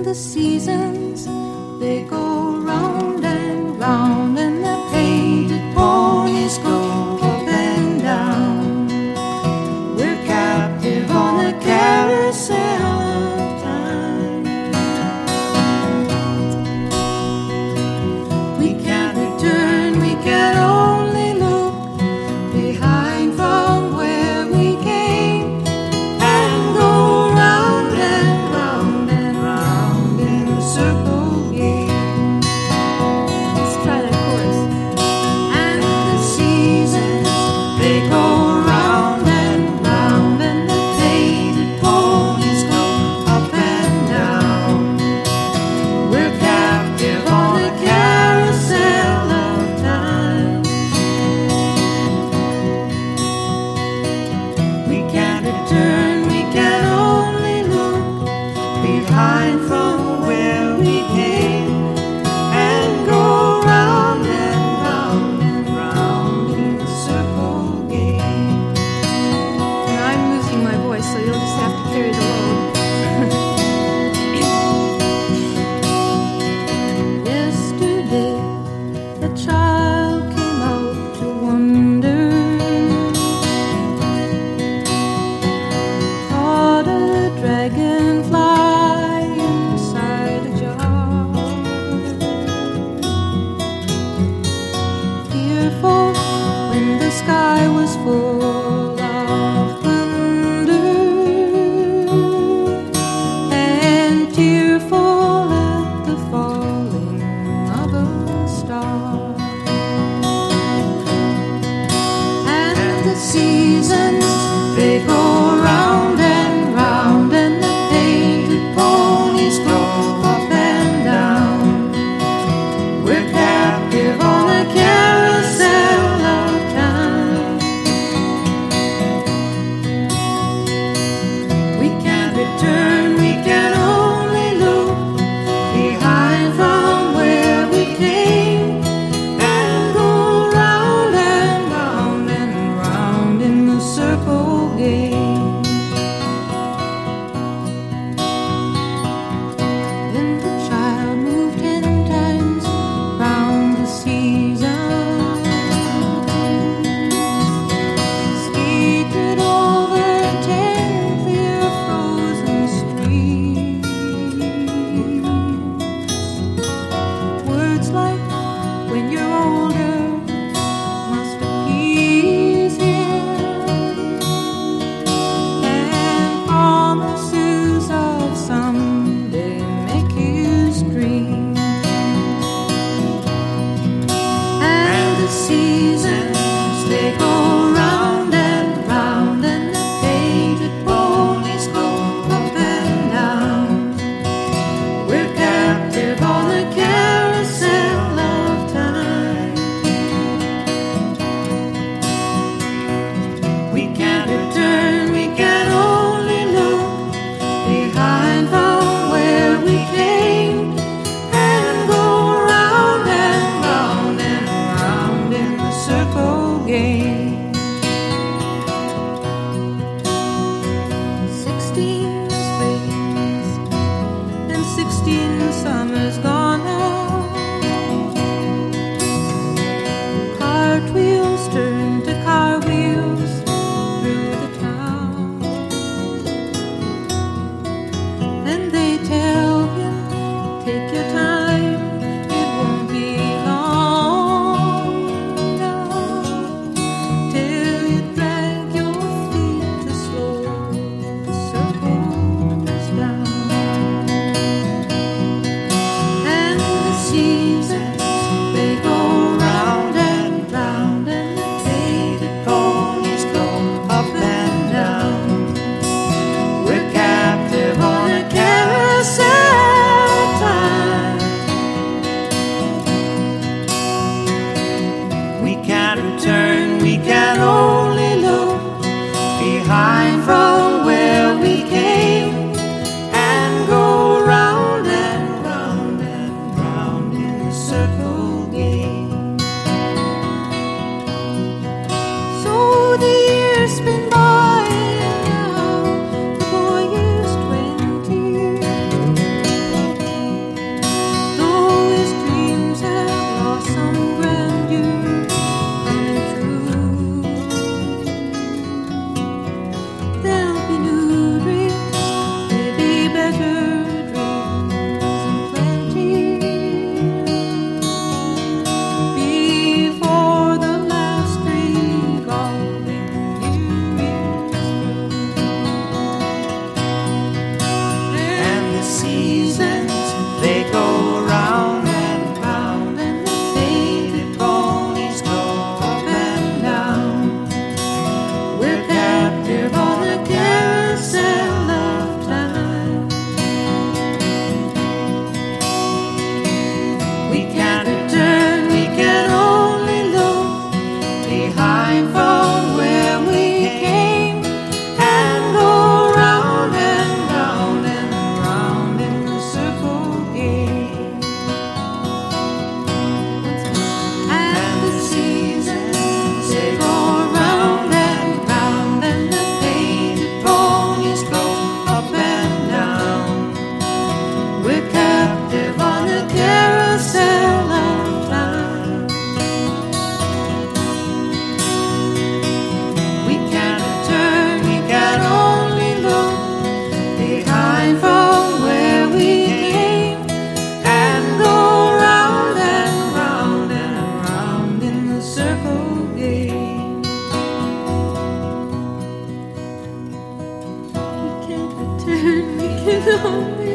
the seasons, they go round and round, and the painted ponies go up and down. We're captive on the carousel of time. We can't return, we can only look behind from where we came, and go round and round and round in the circle game. Let's try that chorus. And the seasons, they go round and round, and the painted ponies go up and down. We're captive on the carousel of time. We can't return, we can only look behind from where we came, and go round and round in the circle game. And I'm losing my voice, so you'll just have to carry the load. Yesterday, a child came out to wonder, caught a dragonfly inside a jar. Fearful when the sky was full of thunder, and tearful at the falling of a star. And the seasons, they go round and round, and the painted ponies go up and down. We're captive on a carousel of time. We can't return, we can only look behind from where we came, and go round and round and round in the circle game. Then the child moved 10 times round the seasons, skated over 10 clear frozen streets. Words like "when you're older" must appease him, and promises of someday make his dream. And the seasons, they go round and round, and the painted ponies go up and down. We're captive on the carousel of time. We can't return, we can only look behind from where we came, and go round and round and round in the circle game. 16 springs and 16 summers gone now. Cartwheels turn to car wheels through the town, and they tell him, take your time, it won't be long now, till you drag your feet to slow the circles down. And the seasons, they go round and round, and the painted ponies go up and down. We're captive on a carousel time. We can't return, we can only look behind from where we came, and go round and round and round in the circle game. So the years spin by, and now the boy is 20. and we can only